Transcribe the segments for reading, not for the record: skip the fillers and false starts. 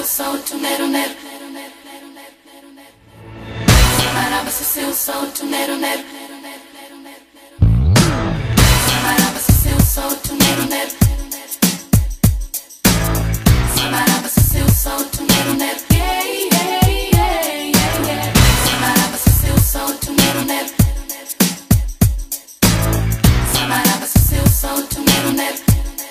solto, nero, nero. Sabaraba, seu solto, nero, nero. Sabaraba, seu solto, nero, nero. Sabaraba, seu solto, nero, nero. Yeah, yeah, yeah, yeah, yeah. Sabaraba, seu solto, nero, nero. Sabaraba, seu solto, nero, nero.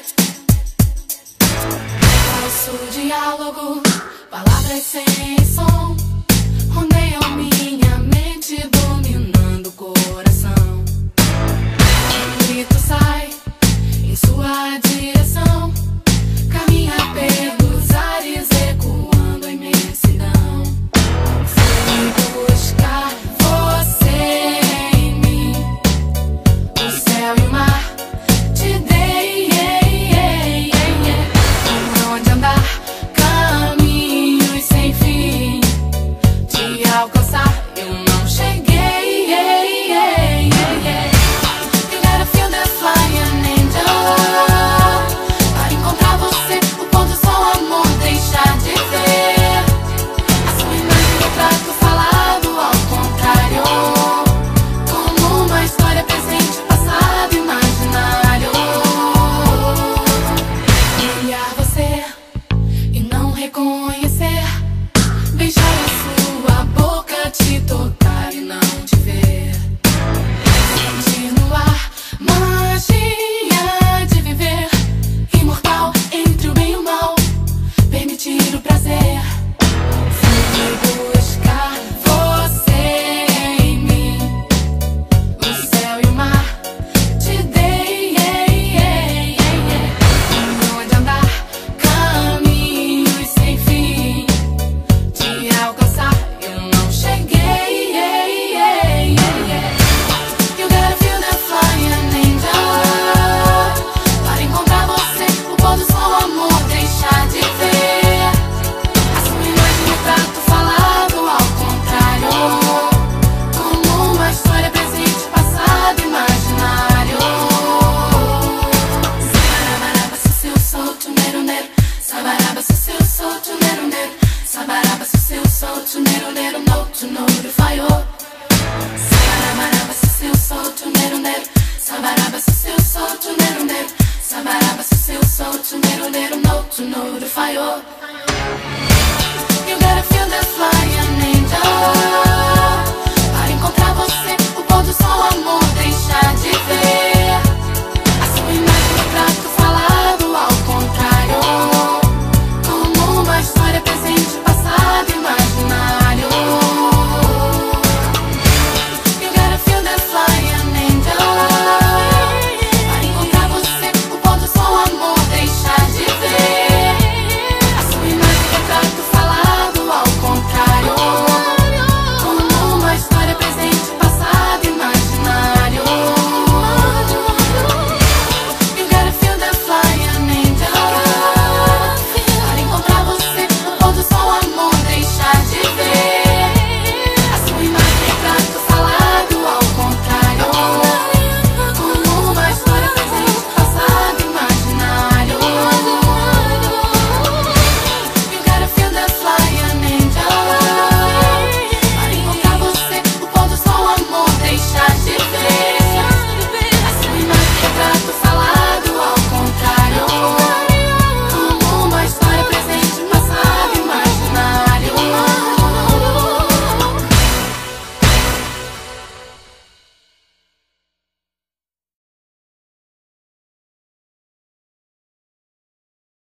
Falso diálogo, palavras sem som, rondeiam minha mente, dominando o coração. Um grito sai em sua direção, caminha pelos ares, ecoando a imensidão. Fui buscar você em mim, o céu e o mar te dei, por onde andar, caminhos sem fim, te alcançar eu não cheguei. You gotta feel the flying angel, para encontrar você, o pôr do sol, amor, deixar de ver a sua imagem, retrato falado ao contrário, como uma história presente, passado, imaginário. Olhar você e não reconhecer, beijar a sua boca, te tocar e não te ver, sentir no ar magia de viver, imortal entre o bem e o mal, permitir o prazer. Fui buscar você em mim, o céu e o mar te dei, por onde andar, caminhos sem fim, te alcançar eu não cheguei. You gotta feel the flying angel, para encontrar você, o pôr do sol, amor, deixar de ver a sua imagem, retrato falado ao contrário, como uma história presente, passado, imaginário. Sabaraba, seu solto, nero, nero. Sabaraba, seu solto, nero, nero. Sabaraba, seu solto, nero, nero. Note to notify you. Sabaraba, seu solto, nero, nero. Sabaraba, seu solto, nero, nero. Sabaraba, seu solto, nero, nero. Note to notify you.